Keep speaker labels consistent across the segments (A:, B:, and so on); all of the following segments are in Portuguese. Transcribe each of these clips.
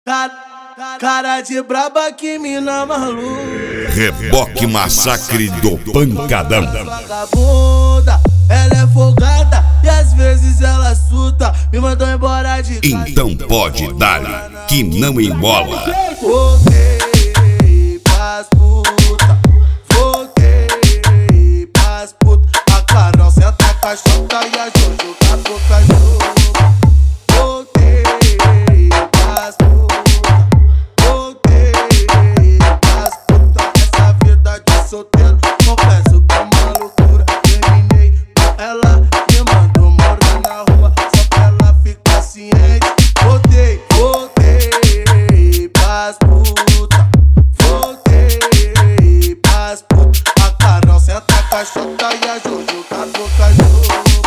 A: Cara de braba, que mina maluca.
B: Reboque Massacre do Pancadão.
A: Vagabunda, ela é folgada e às vezes ela suta. Me mandou embora de casa.
B: Então pode dar-lhe, que não embola.
A: Voltei pras puta, voltei pras puta. A Carol senta a caixota e a Jojo com a boca junto. Voltei pras puta, voltei pras puta. Essa vida de solteiro, confesso que é uma loucura. Terminei com ela, me mandou morar na rua, só pra ela ficar ciente. Voltei pras puta, voltei pras puta. A Carol senta a caixota e a Jojo com a boca junto.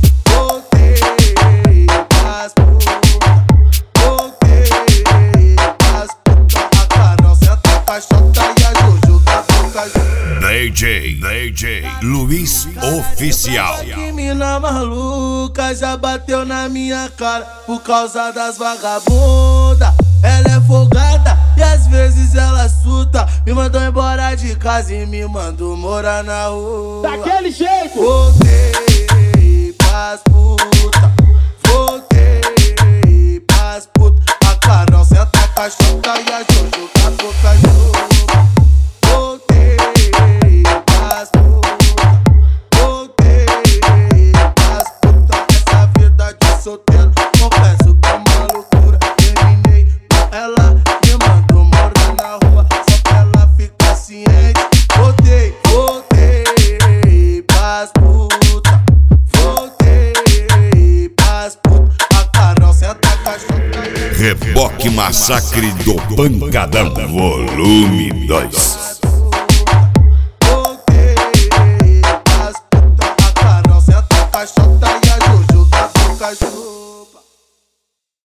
A: Voltei pras puta, voltei pras puta. A Carol senta a caixota e a Jojo com a boca junto.
B: DJ Luiz Oficial.
A: Que mina maluca, já bateu na minha cara por causa das vagabundas. Ela é folgada e às vezes ela suta. Me mandou embora de casa e me mandou morar na rua.
C: Daquele jeito!
A: Voltei pras puta, voltei pras puta. A Carol senta a caixota e a Jojo com a boca junto. Voltei pras puta, voltei pras puta. Essa vida de solteiro, confesso que é uma loucura. Terminei com ela, me mandou morar na rua, só pra ela ficar ciente. Voltei pras puta, voltei pras puta. A Carol senta a caixota.
B: Reboque Massacre do Pancadão, volume 2.